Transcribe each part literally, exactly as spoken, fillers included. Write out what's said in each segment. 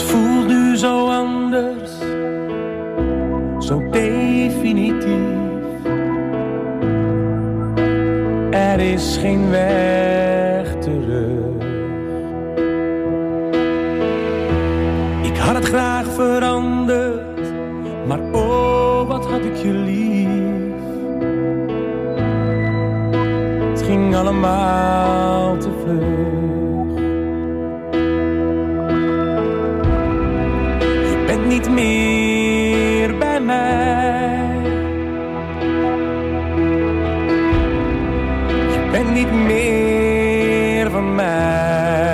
Het voelt nu zo anders, zo definitief. Er is geen weg terug. Ik had het graag veranderd, maar oh, wat had ik je lief. Het ging allemaal te vlug. Je bent niet meer bij mij. Je bent niet meer van mij.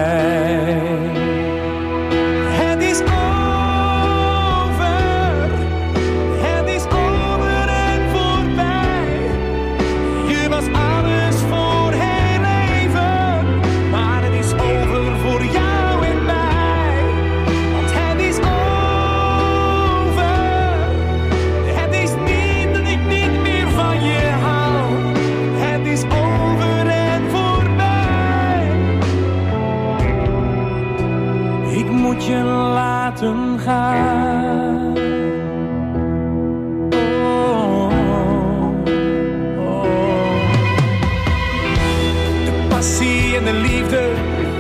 Je laten gaan. Oh, oh. De passie en de liefde,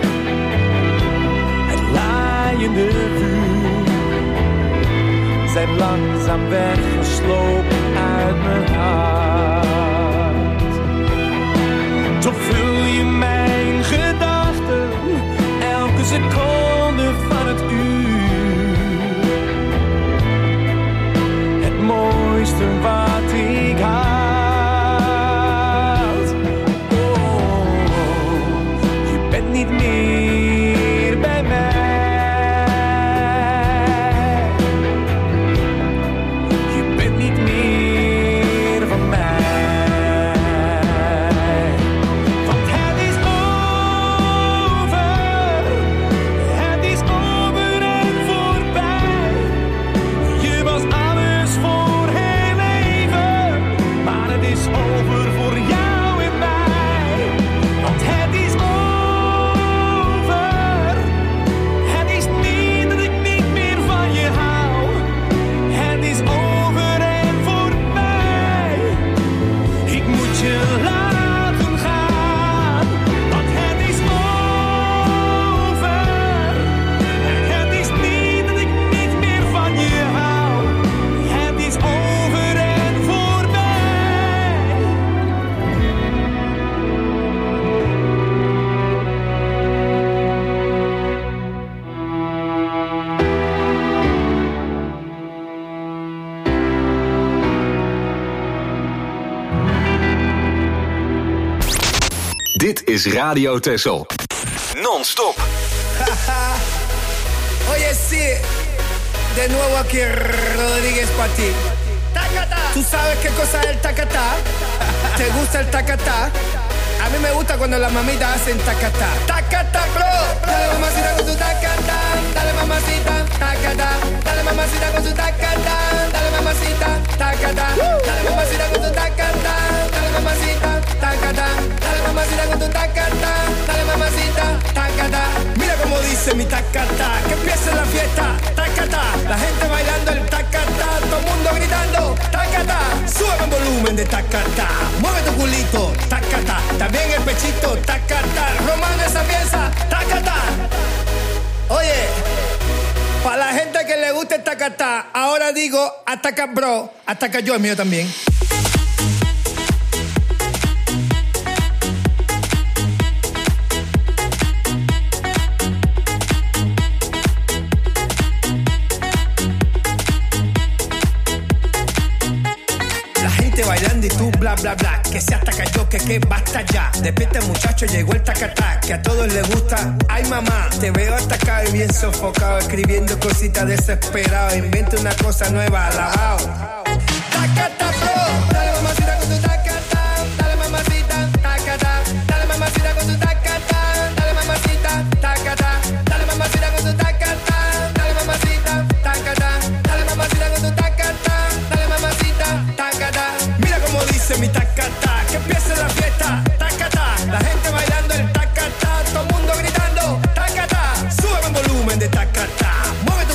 het laaiende vuur, zijn langzaam weggeslopen uit mijn hart. Toch vul je mijn gedachten elke seconde van het uur. Het mooiste wat ik had. Oh, je bent niet meer bij mij. Je bent niet meer van mij. Dit is Radio Texel. Non-stop. Oye, sí. De nuevo aquí Rodríguez para ti. Tacata. ¿Tú sabes qué cosa es el tacatá? ¿Te gusta el tacatá? A mí me gusta cuando las mamitas hacen tacatá. Tacatá, bro. Dale mamacita con tu tacatá. Dale mamacita, tacatá. Dale mamacita con tu tacatá. Dale mamacita, tacatá. Dale mamacita con tu tacatá. Dale mamacita, tacatá. Dale mamacita con tu tacatá. Dale mamacita, tacatá. Mira cómo dice mi tacatá. Que empiece la fiesta, tacatá. La gente bailando el tacatá. Todo el mundo gritando, tacatá. Sube el volumen de tacatá. Mueve tu culito, tacatá. También el pechito, tacatá. Román esa pieza, tacatá. Oye, para la gente que le gusta el tacatá, ahora digo ataca bro, ataca yo, el mío también. Bailando y tú bla bla bla, que se ataca yo, que que basta ya. Despierta muchacho, llegó el tacatá, que a todos les gusta. Ay mamá, te veo atacado y bien sofocado, escribiendo cositas desesperado. Inventa una cosa nueva, alabao. Tacatá bro, dale mamacita con tu tacatá, dale mamacita, tacatá, dale mamacita con tu tacatá, dale mamacita, tacatá, dale mamacita con tu tacatá, dale mamacita, tacatá, dale mamacita con tu tacatá, dale mamacita, tacatá. Mira cómo dice mi tacatá, que empiece la fiesta, tacatá. La gente bailando el tacatá, todo el mundo gritando, tacatá. Sube el volumen de tacatá, mueve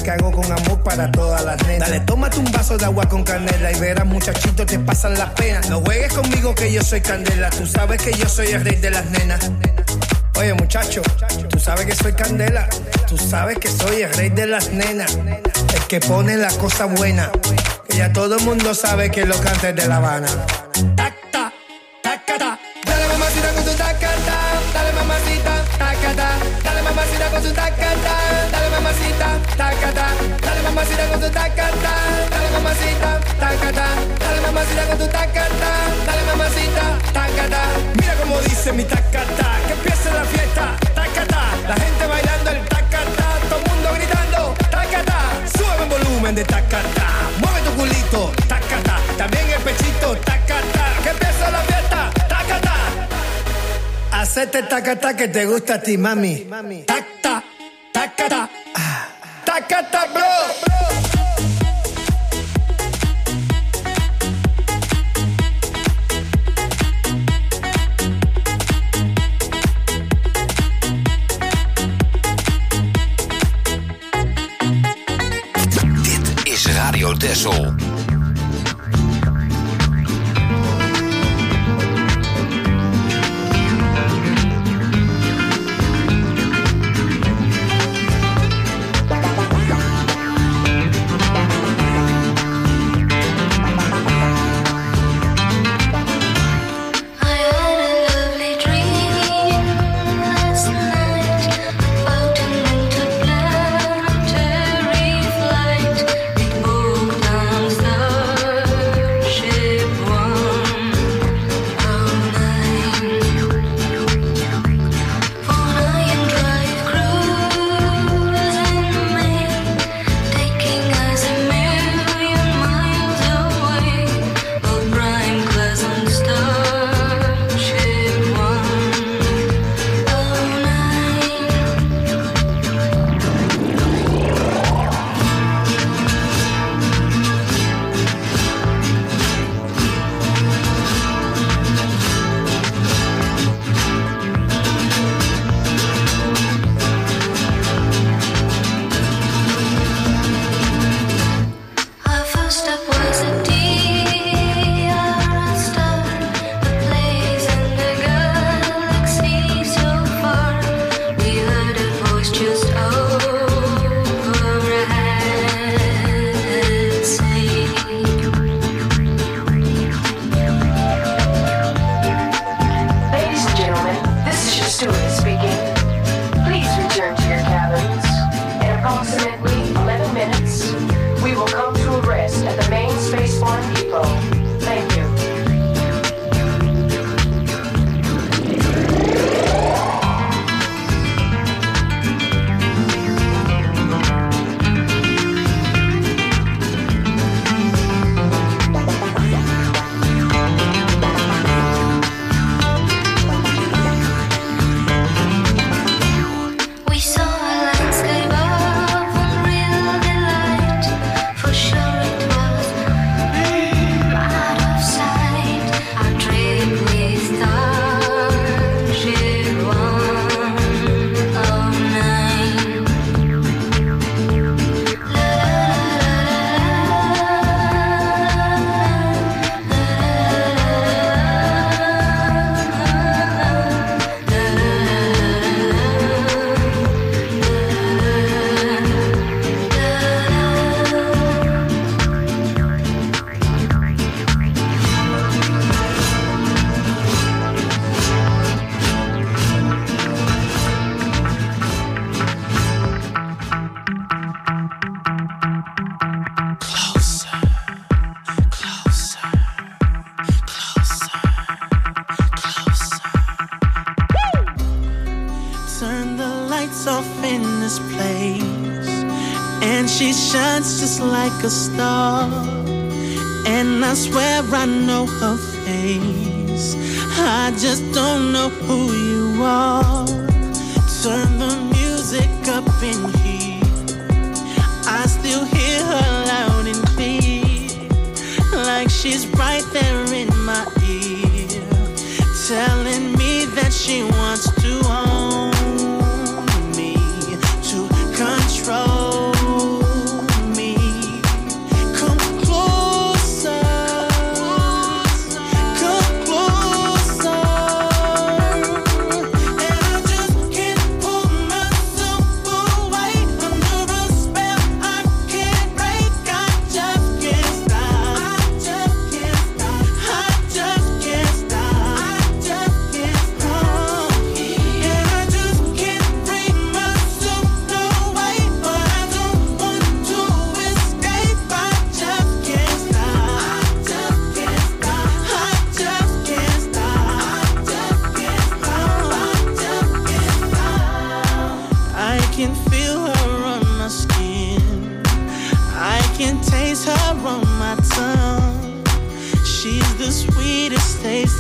que hago con amor para todas las nenas. Dale, tómate un vaso de agua con canela y verás, muchachito, te pasan las penas. No juegues conmigo que yo soy candela, tú sabes que yo soy el rey de las nenas. Oye, muchacho, tú sabes que soy candela, tú sabes que soy el rey de las nenas, el que pone la cosa buena, que ya todo el mundo sabe que lo canta de La Habana. Tacta, tacata, dale mamacita con tu tacata, dale mamacita, tacata, dale mamacita con tu tacata, dale mamacita, tacata, dale mamacita con tu tacata, dale mamacita, tacata, dale mamacita con tu tacata, dale mamacita, tacata. Mira como dice mi tacata, que empiece la fiesta, tacata, la gente bailando el tacata, todo el mundo gritando, tacata, sube el volumen de tacata, mueve tu culito, tacata, también el pechito, tacata, que empiece la fiesta, tacata. Hacete tacata que te gusta a ti, mami. Tacta, tacata, tacata, bro. Radio Texel. She shines just like a star, and I swear I know her face. I just don't know who you are. Turn the music up in here, I still hear her loud and clear, like she's right there in my ear, telling me that she wants to own me, to control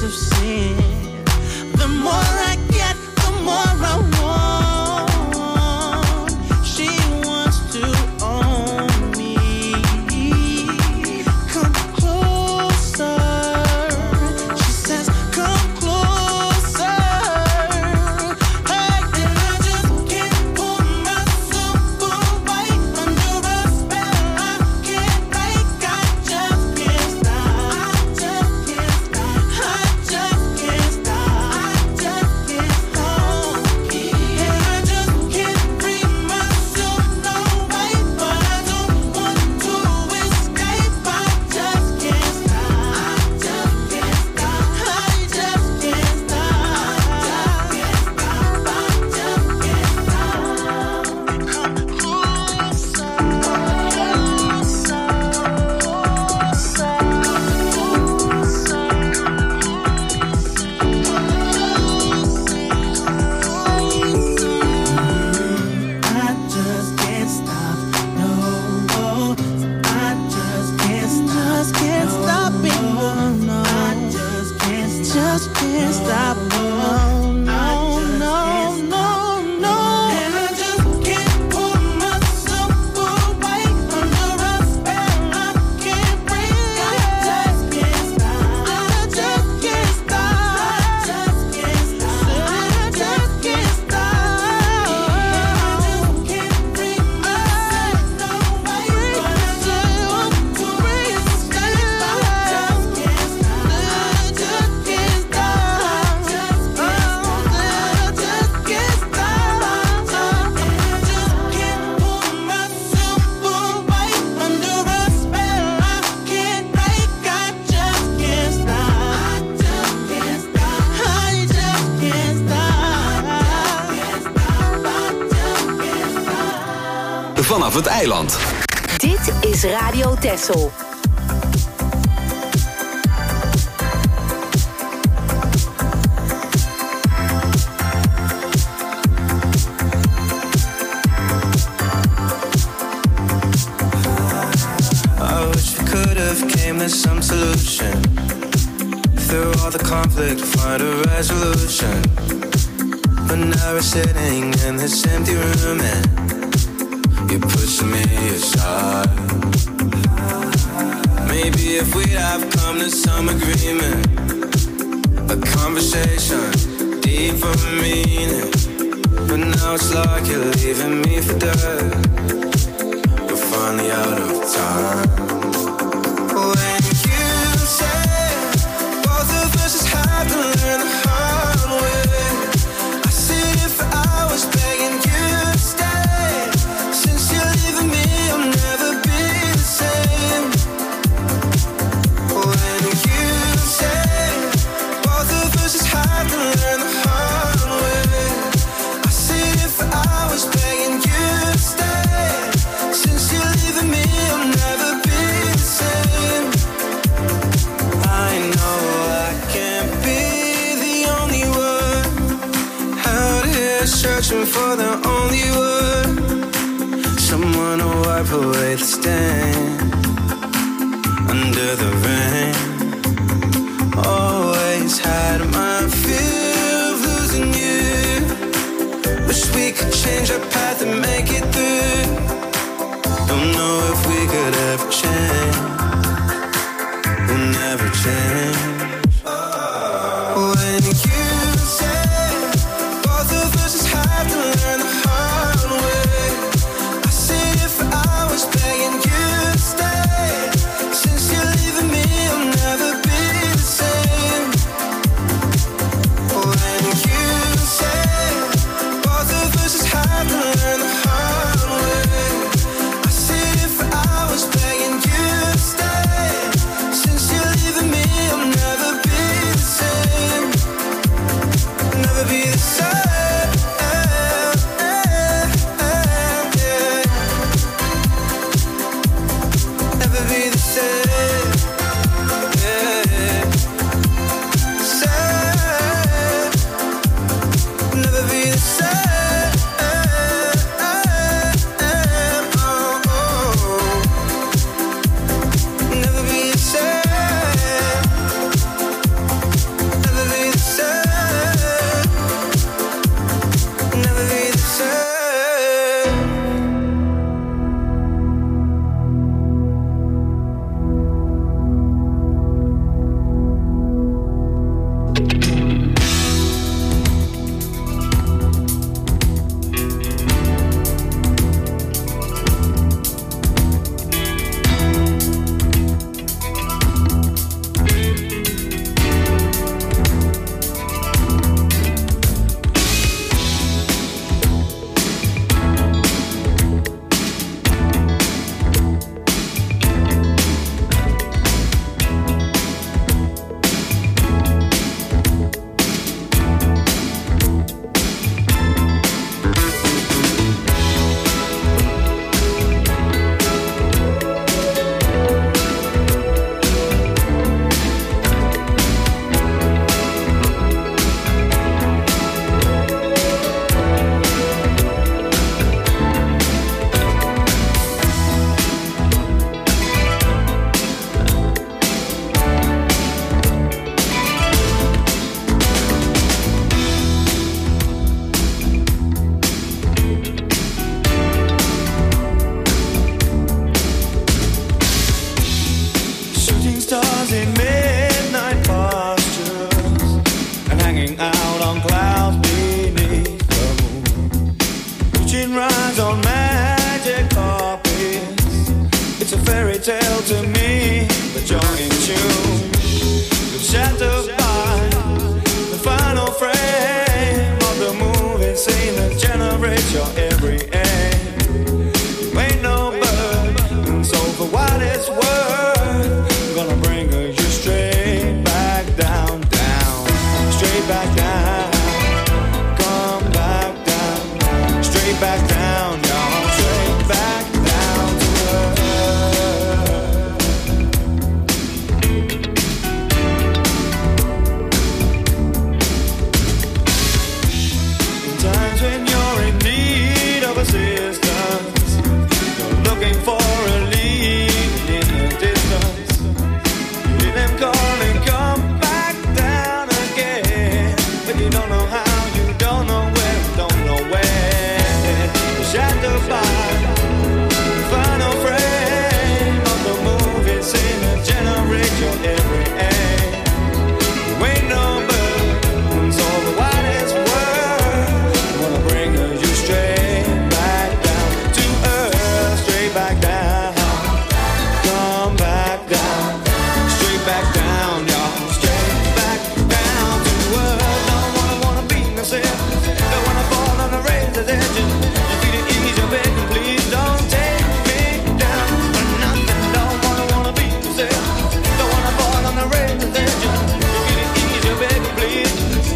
ways of sin. The more I get, the more I want. She wants to own me. Come closer. She says, come closer. Hey, and I just can't pull myself away under a spell I can't break. I just can't stop. I just can't stop. I just can't stop. I just can't stop. And I just can't free myself, no way. But I don't want to escape. I just can't stop. I just can't stop. I just can't stop. I just can't stop. I just can't stop. Come closer. I just can't stop, no. I just can't stop, just can't stop it, no, no. I just can't stop, just can't stop, no, no, no, no, no. And I just can't pull myself away under a spell I can't break. I just can't stop, I just can't stop, I just can't stop, I just can't stop. I just can't free myself, no way. But I just want to escape. I just can't stop, I just can't stop, I just can't stop, I just can't stop. I just can't pull myself away under a spell I can't break. I just can't stop, I just can't stop, I just can't stop, I just can't stop. Vanaf het eiland. Dit is Radio Texel. I wish we could have came to some solution. Through all the conflict, find a resolution. But now we're sitting in this empty room and you're pushing me aside. Maybe if we'd have come to some agreement, a conversation, deeper meaning. But now it's like you're leaving me for dead. We're finally out of time. When you say both of us just have to learn the hard way, I sit here for hours begging you to stay. Since you're leaving me, I'll never be the same. When you say both of us just have to learn the hard way, I sit here for hours begging you to stay. Since you're leaving me, I'll never be the same. I know I can't be the only one out here searching for the only word. Someone to wipe away the stain under the rain. Always had my fear of losing you. Wish we could change our path and make it through. Don't know if we could ever change. We'll never change. When you say both of us just have to learn the hard way, I sit here for hours begging you to stay. Since you're leaving me, I'll never be the same. When you say both of us just have to learn the hard way, I sit here for hours begging you to stay. Since you're leaving me, I'll never shattered by the final frame of the movie scene that generates your every aim. You ain't no bird, and so for what it's worth, I'm gonna bring you straight back down, down, straight back down. Come back down, straight back down, y'all, straight back down to earth. Times when you're in need of assistance, you're looking for a lead in the distance. You hear them calling, come back down again, but you don't know how, you don't know where, don't know when. You're shattered by the final frame of the movie scene that generates your every aim. You ain't no bird, so the what is worth, wanna bring you straight back down to earth, straight back down, come back down, straight back down, y'all, straight back down to earth. Don't wanna wanna be myself, don't wanna fall on the razor's edge. You feel it easy, begging, please don't take me down for nothing. Don't wanna wanna be myself, don't wanna fall on the razor's edge. You feel it easy, begging, please.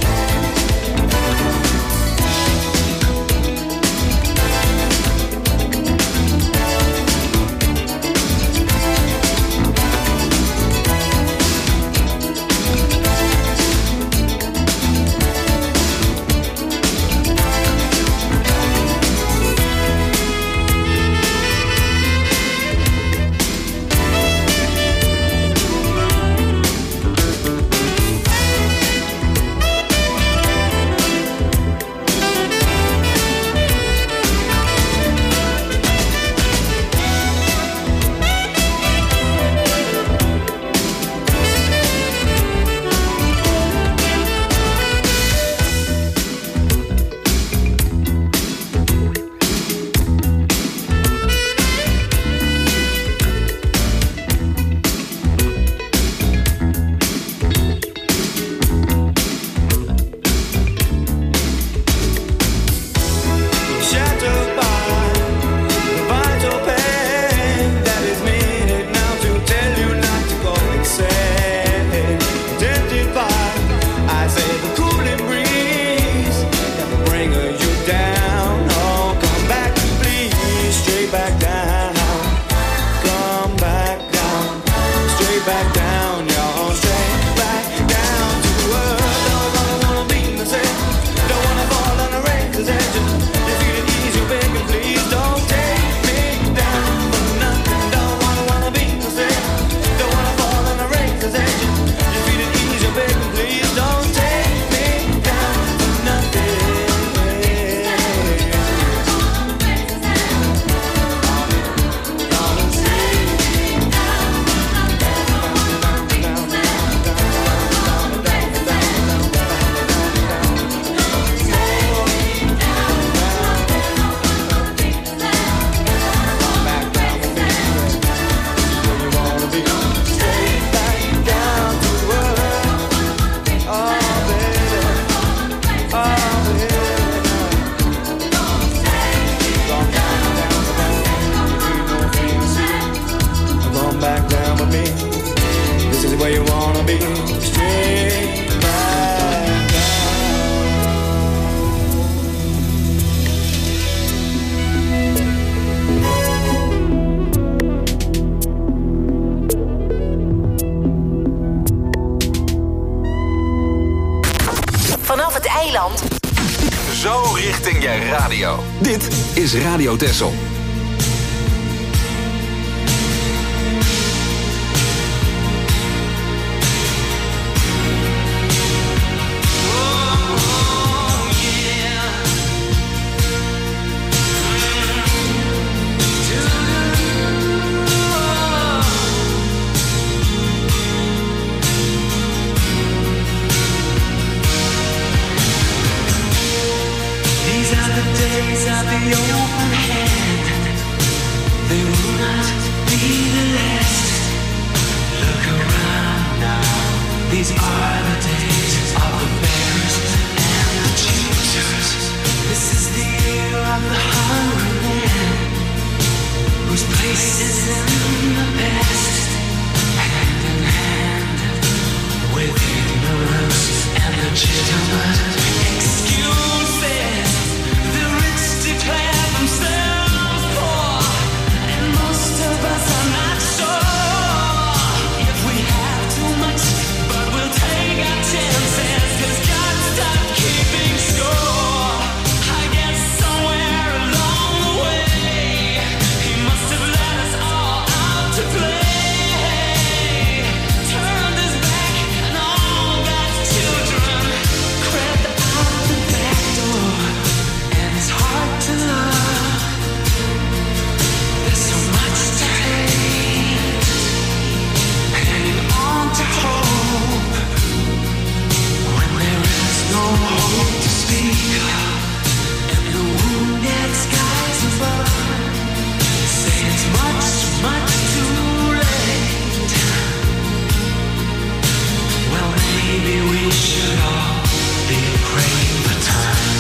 Shattered by the vital pain that is needed now to tell you not to go insane. Tempted by, I say, the cooling breeze that will bring you down. Oh, come back, please, straight back down. Come back down, straight back down, y'all, straight back down to earth. Don't wanna wanna be myself, don't wanna fall on the razor's edge. Begging, please don't take me down for nothing. Don't wanna wanna be myself, don't wanna fall on the razor's edge. You feel it easy, begging, please don't take me down for nothing. Back down with me. This is where you wanna be. Straight back Vanaf het eiland. Zo richting je radio. Dit is Radio Texel. These are the days of the open hand. These are the days of the bears and the choosers. This is the year of the hungry man, whose place is in the past, hand in hand with ignorance and legitimate excuses. The rich declare themselves poor, and most of us are not sure if we have too much, but we'll take our chances, 'cause God stopped keeping score. I guess somewhere along the way, He must have let us all out to play. Turned His back and all God's children crept out the back door, and it's hard to love. There's so much to hate, hanging on to hope when there is no hope to speak of, and the wounded skies above say it's much, much too late. Well, maybe we should all be praying for time.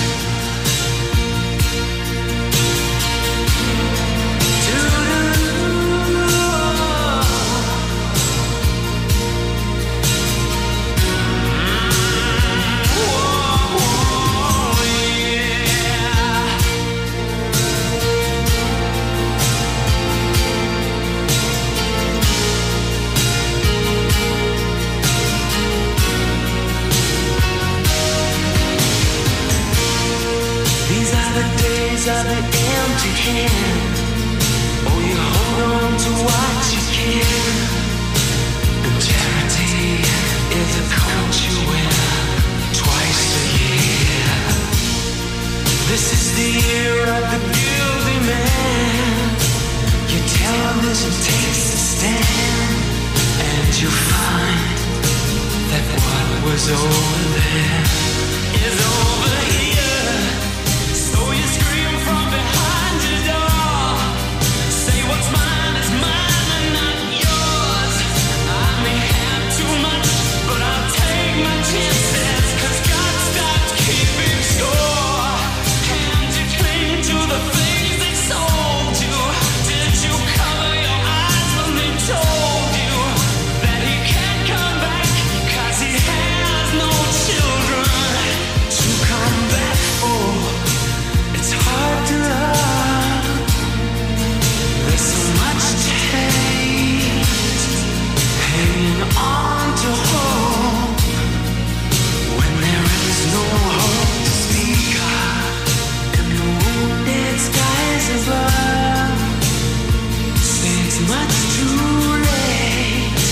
These are the days of the empty hand. Oh, you hold on to what you can. And charity is a coat you wear twice a year. This is the year of the guilty man. Your television takes a stand, and you find that what was over there is over here. So you scream from behind your door, say what's mine is mine and not yours. I may have too much, but I'll take my chances, 'cause God stopped keeping score. And you cling to the things they sold you. Did you cover your eyes when they told you that He can't come back, 'cause He has no children to come back for? It's hard to love. There's so much to hate, hanging on to hope when there is no hope to speak of, and the wounded skies above say it's much too late.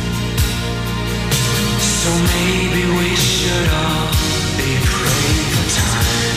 So maybe we should all be praying for time.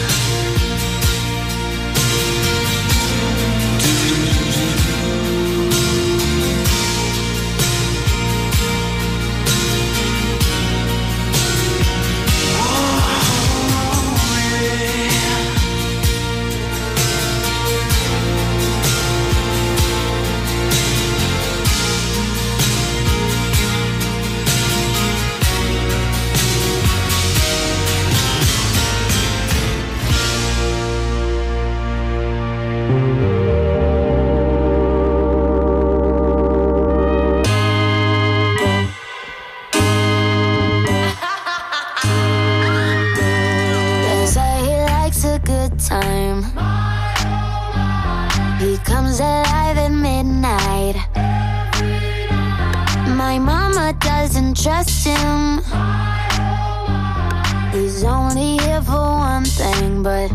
They say he likes a good time. He comes alive at midnight. My mama doesn't trust him. He's only here for one thing, but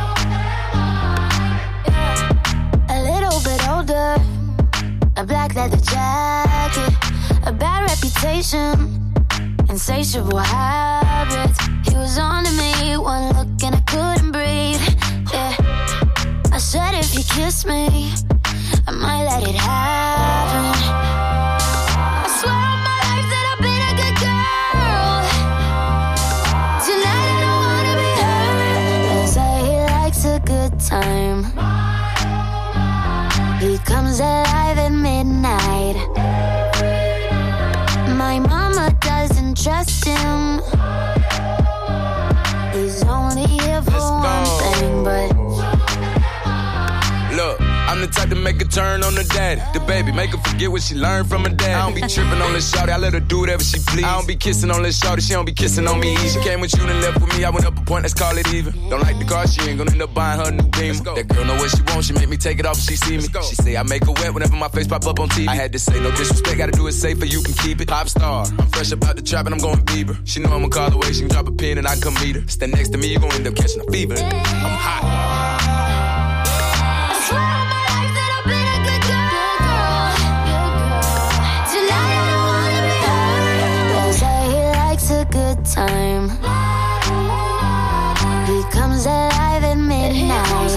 a little bit older, a black leather jacket, a bad reputation, insatiable habits. He was on to me, one look and I couldn't breathe. Yeah, I said if you kiss me, I might let it happen. I swear on my life that I've been a good girl. Tonight I don't wanna be hurt. They say he likes a good time. He comes alive at midnight. My mama doesn't trust him. He's only here for one thing, but look, I'm the type to make a turn on the daddy. The baby, make her forget what she learned from her dad. I don't be tripping on this shawty, I let her do whatever she please. I don't be kissing on this shawty, she don't be kissing on me. She came with you and left with me, I went up a point, let's call it even. Don't like the car, she ain't gonna end up buying her a new Beamer. That girl know what she wants, she make me take it off if she see me. She say I make her wet whenever my face pop up on T V. I had to say no disrespect, gotta do it safer, you can keep it. Pop star, I'm fresh up out the trap and I'm going Bieber. She know I'ma call away, she can drop a pin and I can come meet her. Stand next to me, you gon' end up catching a fever. I'm hot. Time. He comes alive at midnight.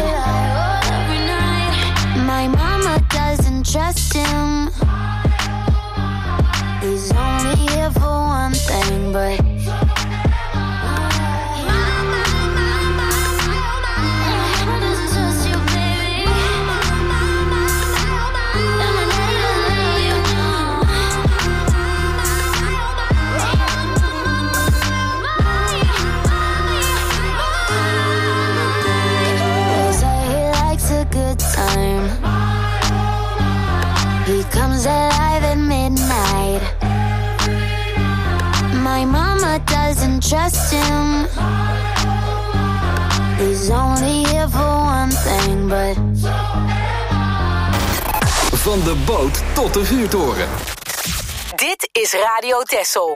My mama doesn't trust him. He's only here for one thing, but comes alive at midnight. My mama doesn't trust him. He's only here for one thing, but van de boot tot de vuurtoren. Dit is Radio Texel.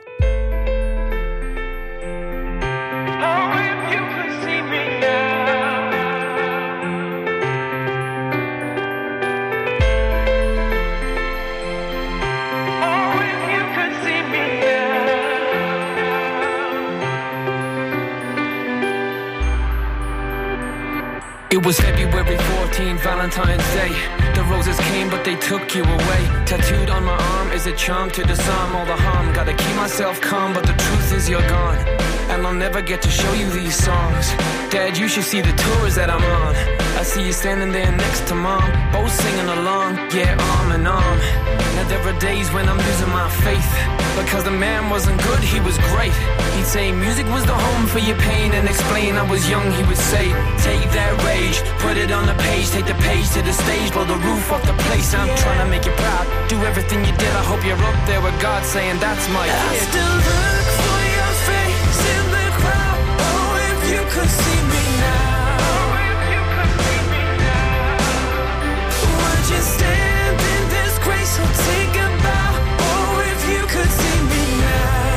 It was February fourteenth, Valentine's Day. The roses came, but they took you away. Tattooed on my arm is a charm to disarm all the harm. Gotta keep myself calm, but the truth is you're gone. And I'll never get to show you these songs. Dad, you should see the tours that I'm on. I see you standing there next to Mom, both singing along, yeah, arm in arm. Now there are days when I'm losing my faith, because the man wasn't good, he was great. He'd say music was the home for your pain, and explain I was young, he would say, take that rage, put it on the page, take the page to the stage, blow the roof off the place. I'm trying to make you proud, do everything you did. I hope you're up there with God saying that's my kid. I still look for your face in the crowd. Oh, if you could see me now. Would you stand in this grace or take a bow? Oh, if you could see me now.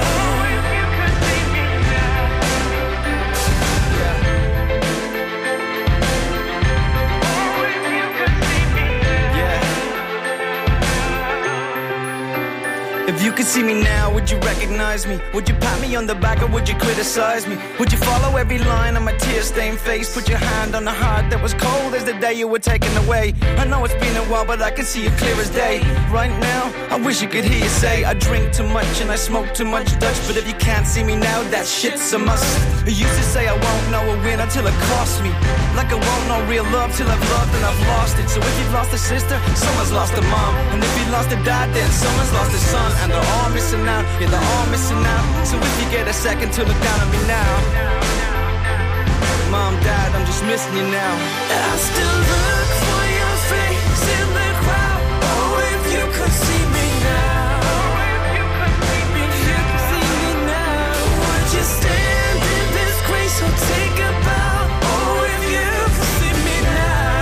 If you could see me now, would you recognize me? Would you pat me on the back or would you criticize me? Would you follow every line on my tear-stained face? Put your hand on the heart that was cold as the day you were taken away. I know it's been a while, but I can see you clear as day. Right now, I wish you could hear you say I drink too much and I smoke too much Dutch. But if you can't see me now, that shit's a must. You used to say I won't know a win until it costs me. Like I won't know real love till I've loved and I've lost it. So if you've lost a sister, someone's lost a mom. And if you lost a dad, then someone's lost a son. And they're all missing out, yeah, they're all missing out. So if you get a second to look down on me now, Mom, Dad, I'm just missing you now. I still look for your face in the crowd. Oh, if you could see me now. If you could see me now. Would you stand in this grace or take a bow? Oh, if you could see me now.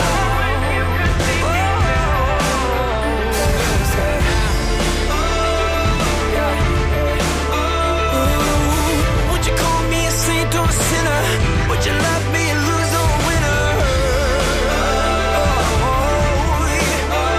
Oh, would you call me a saint or a sinner? Would you love me and lose or a winner? Oh, yeah.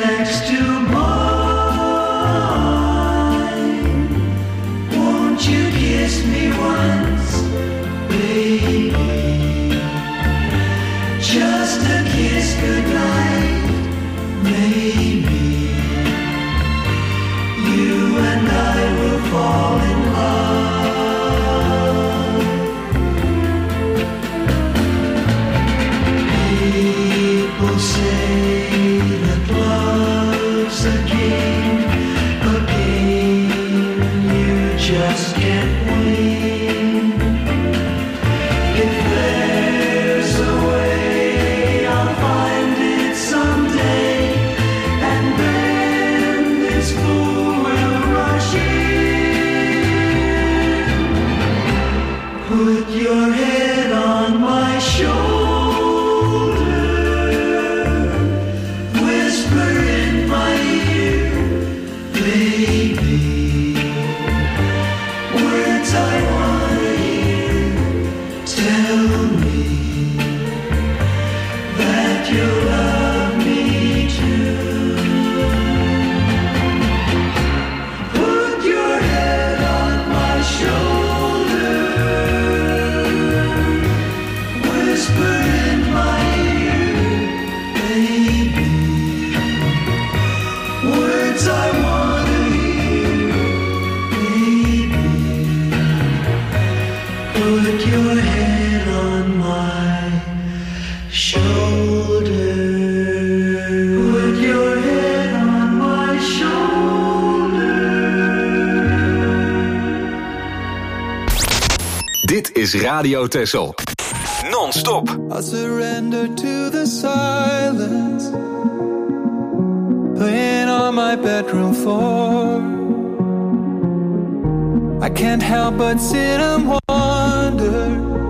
next to mine. Won't you kiss me once, baby? Just a kiss goodnight, maybe. You and I will fall in love. People say that love's a game, a game you just can't win. If there's a way, I'll find it someday, and then this fool will rush in. Put your head on my shoulder, whisper in my ear, baby, words I wanna hear. Tell me that you love me too. Put your head on my shoulder, whisper in my ear, baby, words I wanna hear, baby. Put your head on my shoulder. Put your head on my shoulder. Dit is Radio Texel. Non-stop. I surrender to the silence, playing on my bedroom floor. I can't help but sit and wonder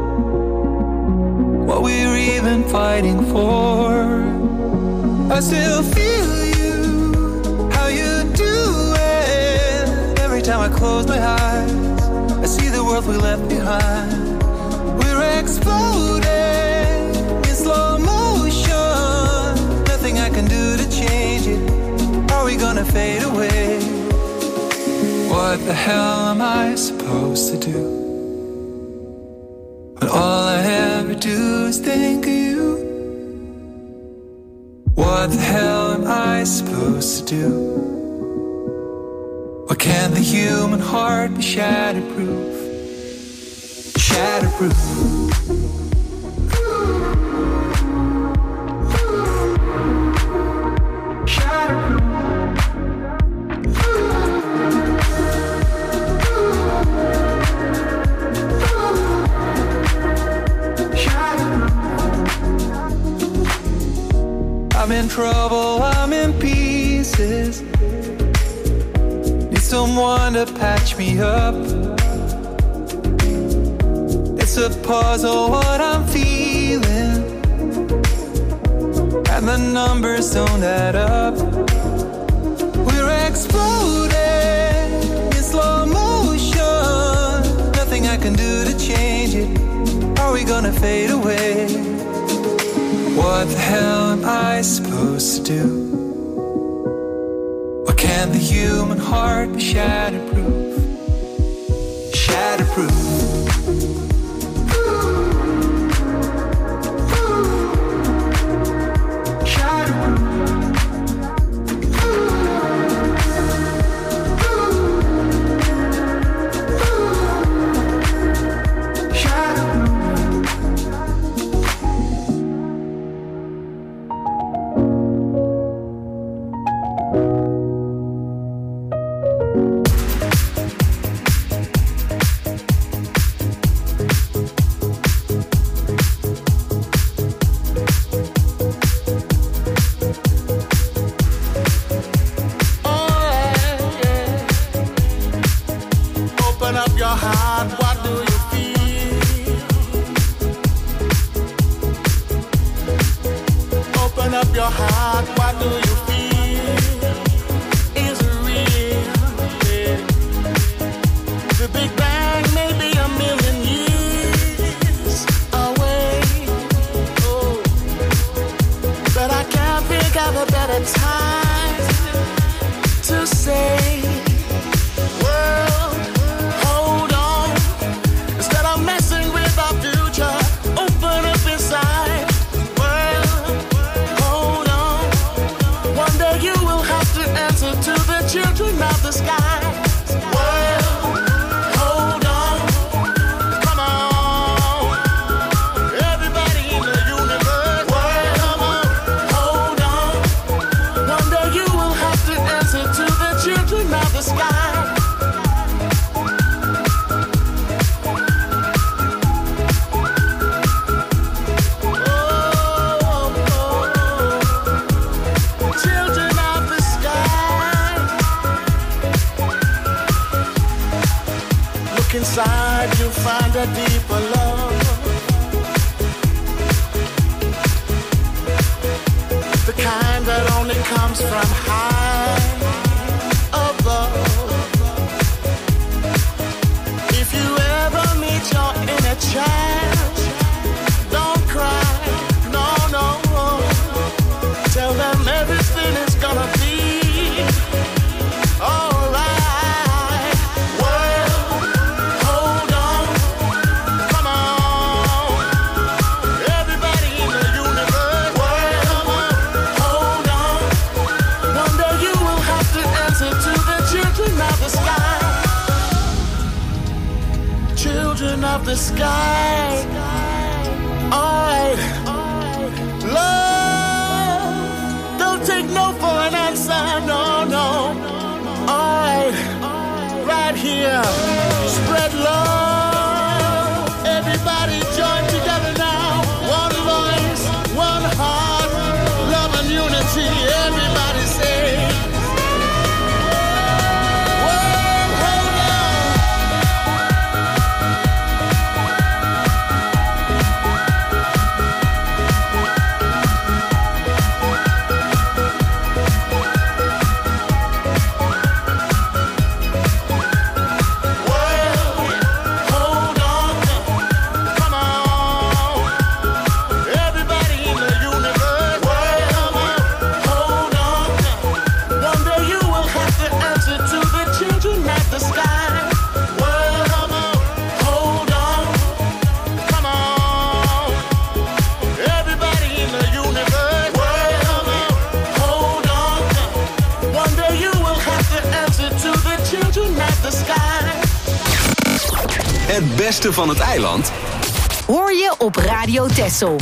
what we're even fighting for. I still feel you, how you do it. Every time I close my eyes, I see the world we left behind. We're exploding in slow motion. Nothing I can do to change it. Are we gonna fade away? What the hell am I supposed to do when all I ever do is think of you? What the hell am I supposed to do? Why can't the human heart be shatterproof? Shatterproof. I'm in trouble, I'm in pieces. Need someone to patch me up. It's a puzzle what I'm feeling, and the numbers don't add up. We're exploding in slow motion. Nothing I can do to change it. Are we gonna fade away? What the hell am I supposed to do? Why can't the human heart be shatterproof? Shatterproof. find a deeper love. The kind that only comes from high above. If you ever meet your inner child, don't cry, no, no. Tell them everything is gonna be alright. Well, hold on, come on. Everybody in the universe, well, hold on. One day you will have to answer to the children of the sky. Children of the sky. Alright. Love. Don't take no for an answer. No, no. Alright. Right here. Spread love. Everybody join together now. One voice, one heart. Love and unity. Everybody say. Het beste van het eiland hoor je op Radio Texel.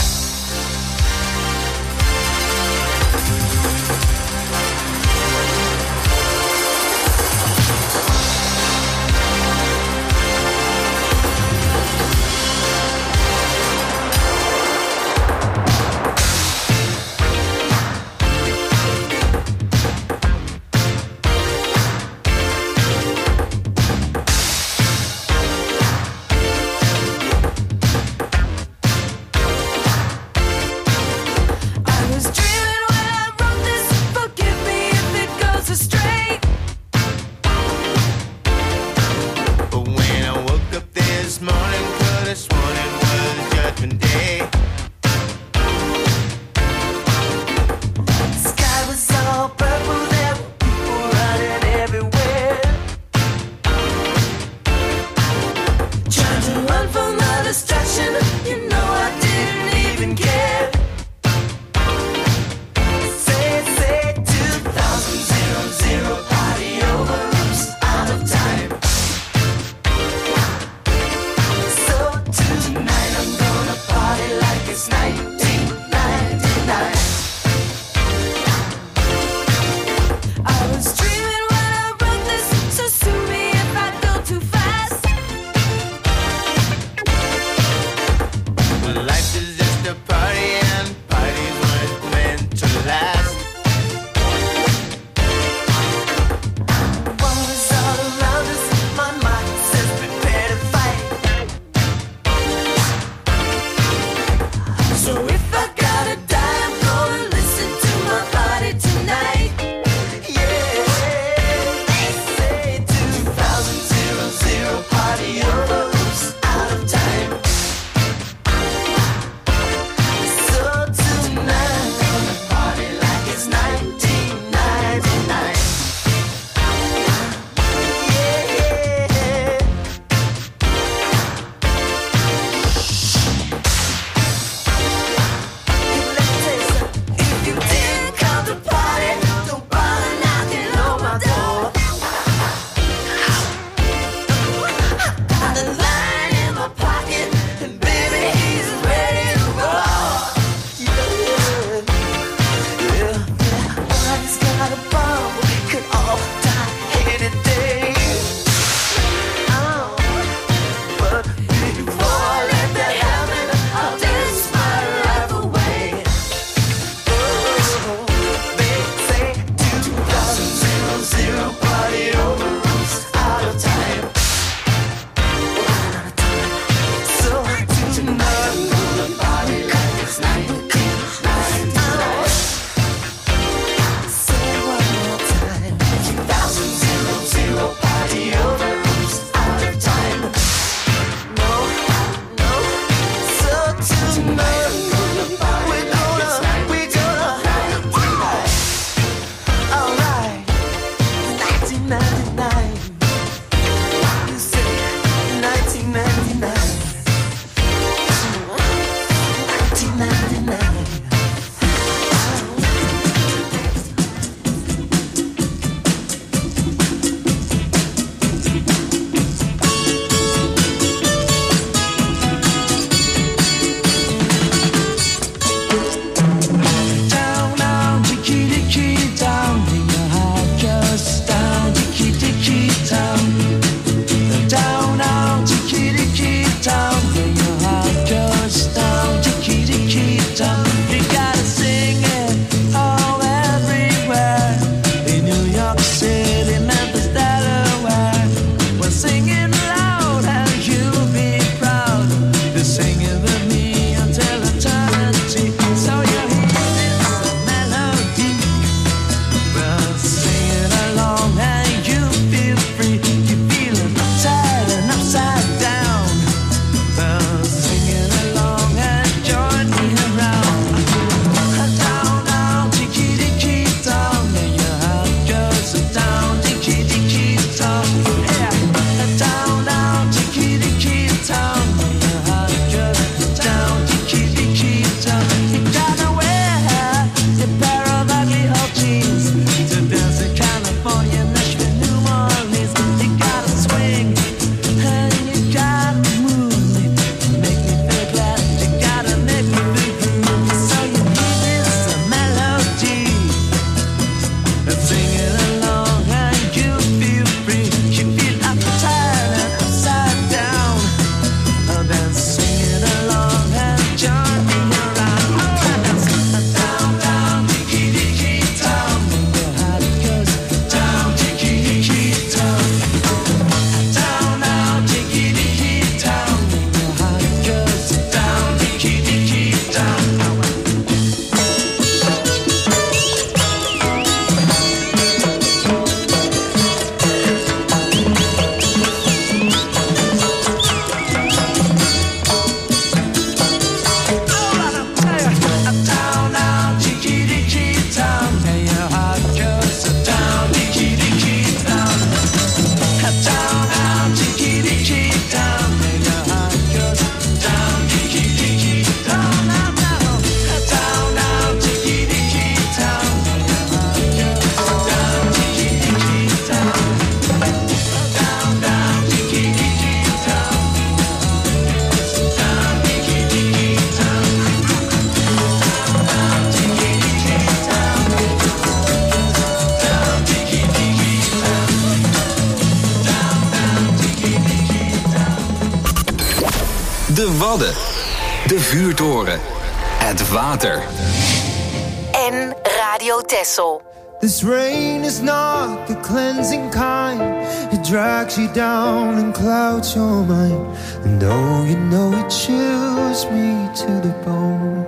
De Wadden. De vuurtoren. Het water. En Radio Texel. This rain is not the cleansing kind. It drags you down and clouds your mind. And oh, you know it chills me to the bone.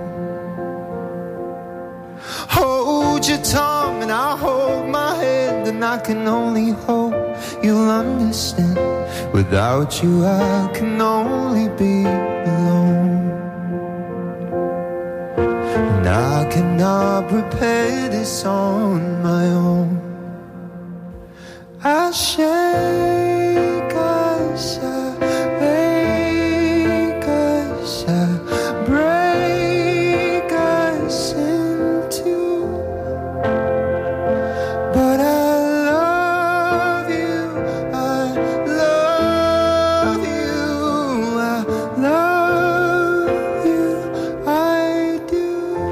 Hold your tongue and I'll hold my hand. And I can only hope you'll understand. Without you I can only be alone. And I cannot prepare this on my own. I shake, I shake, I shake, break us in two. But I love you, I love you, I love you, I do.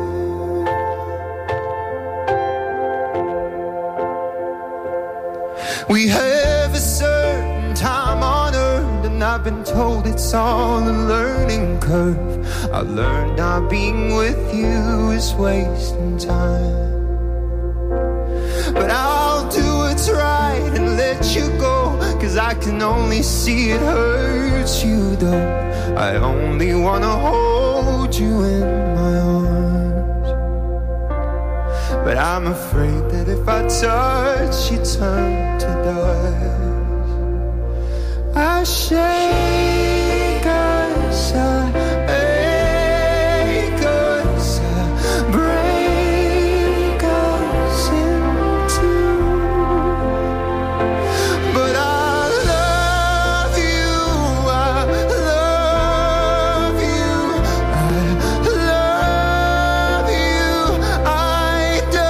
We have a certain time on earth, and I've been told it's all a learning curve. I learned not being with you is wasting time. But I'll do what's right and let you go, 'cause I can only see it hurts you though. I only wanna hold you in my arms. But I'm afraid that if I touch you turn to dust. I shake, I shake, us, I break us in two. But I love you, I love you, I love you, I do.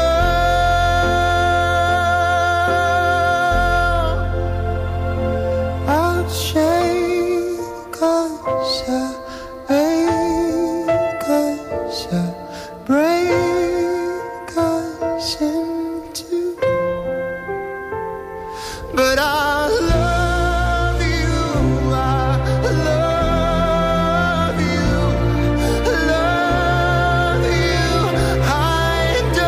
I'll shake us, I make us, I break us in two. But I love you, I love you, love you, I do.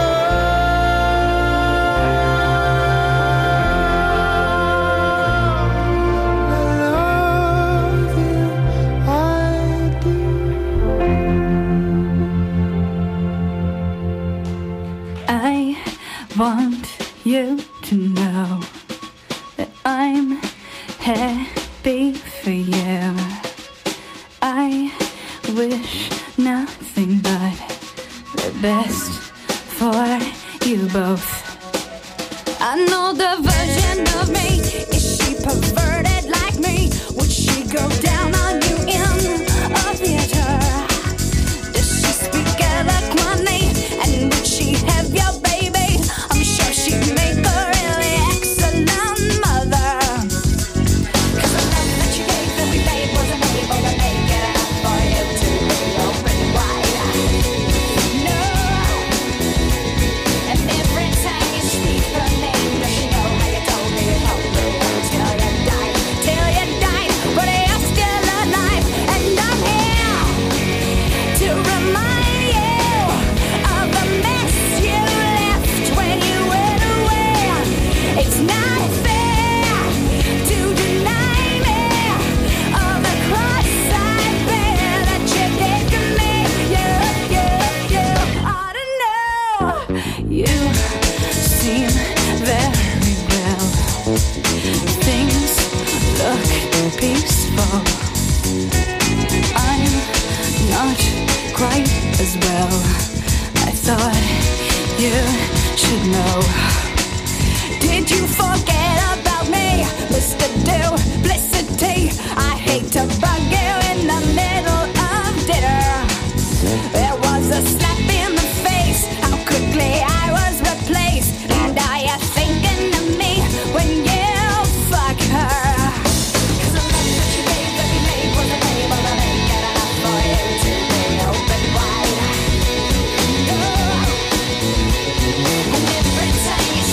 I want you to know that I'm happy for you. I wish nothing but the best for you both. I know the version of me. Is she perverted like me? Would she go down on you in a theater? Does she speak eloquently? And would she have your baby? I'm sure she'd make a really excellent mother. 'Cause the love that you gave that we made wasn't able to make it enough for you to be open wide. No. And every time you speak her name, does she know how you told me you told me till you died, till you died, but you're still alive, and I'm here to remind you of the mess you left when you went away. It's not fair to deny me of the cross I bear that you gave to me. You, you, you ought to know. You seem very well. Things look peaceful. I'm not quite as well. I thought you should know. Did you forget about me, Mister Duplicity? I hate to bug you in the middle of dinner. There was a slap in the face, how quickly I was replaced. And are you thinking of me when you fuck her? 'Cause the love that you gave that we made wasn't able to make it enough for you to be open wide. No. And every time you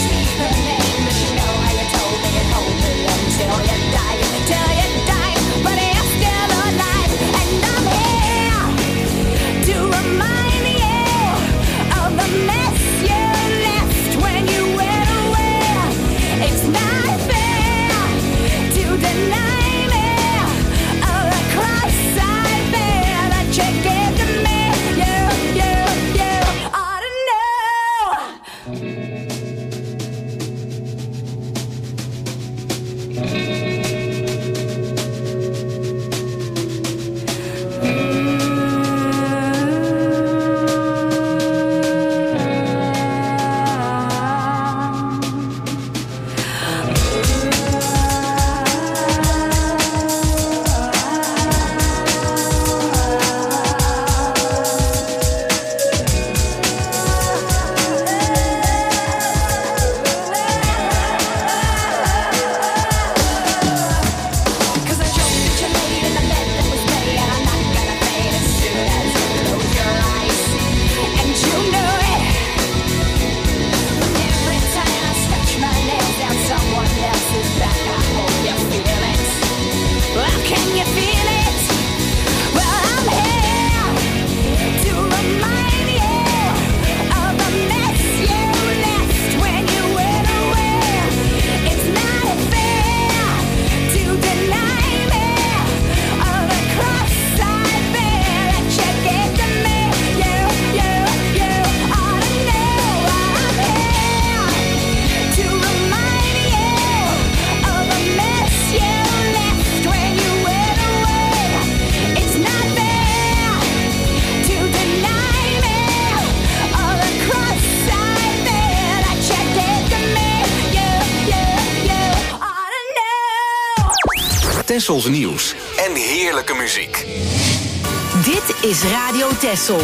Tessels nieuws en heerlijke muziek. Dit is Radio Tessel.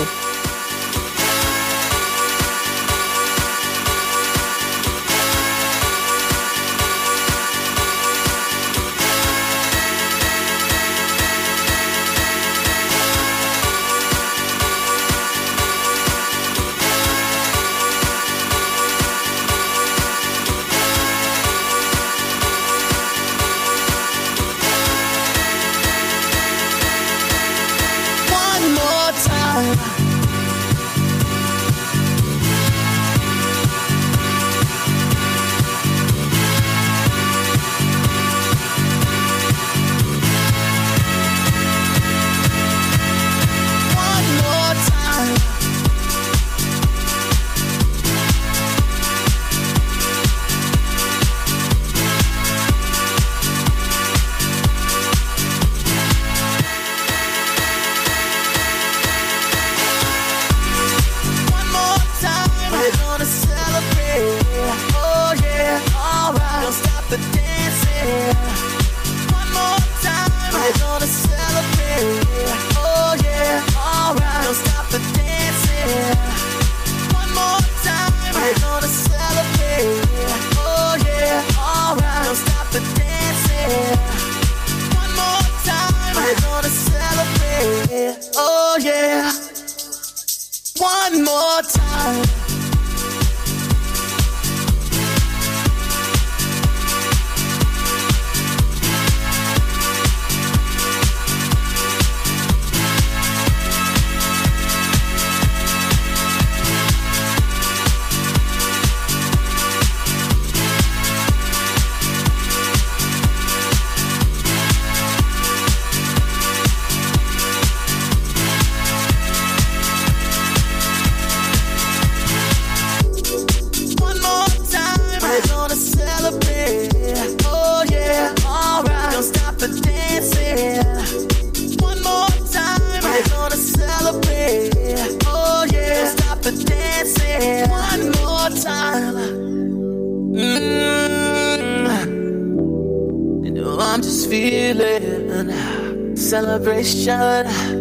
Celebration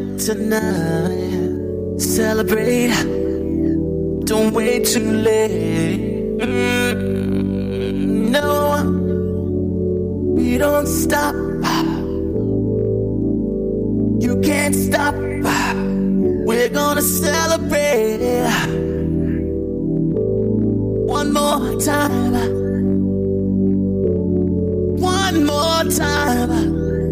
tonight. Celebrate. Don't wait too late. Mm, no, we don't stop. You can't stop. We're gonna celebrate. One more time. One more time.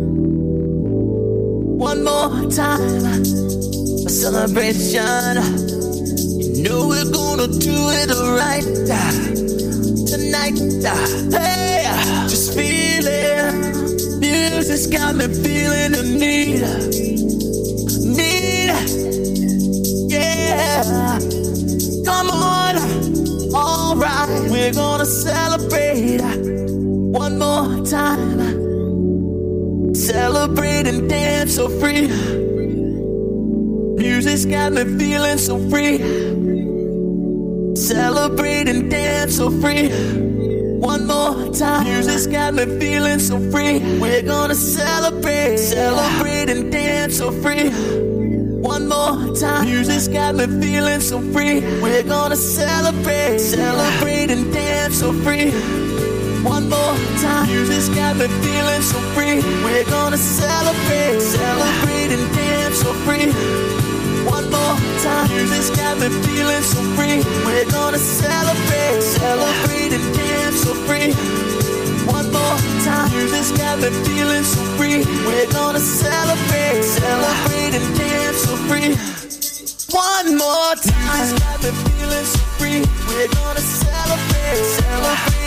One more time, a celebration. You know we're gonna do it right tonight. Hey, just feel it. Music's got me feeling the need, need. Yeah, come on, all right. We're gonna celebrate one more time. Celebrate and dance so free. Music's got me feeling so free. Celebrate and dance so free. One more time. Music's got me feeling so free. We're gonna celebrate. Celebrate and dance so free. One more time. Music's got me feeling so free. We're gonna celebrate. Celebrate and dance so free. One more time. Music's got me feeling so free. We're gonna celebrate. Celebrate and dance so free. One more time. Music's got me feeling so free. We're gonna celebrate. Celebrate and dance so free. One more time. Music's got me feeling so free. We're gonna celebrate. Celebrate and dance so free. One more time. Music's got me feeling so free. We're gonna celebrate. Celebrate.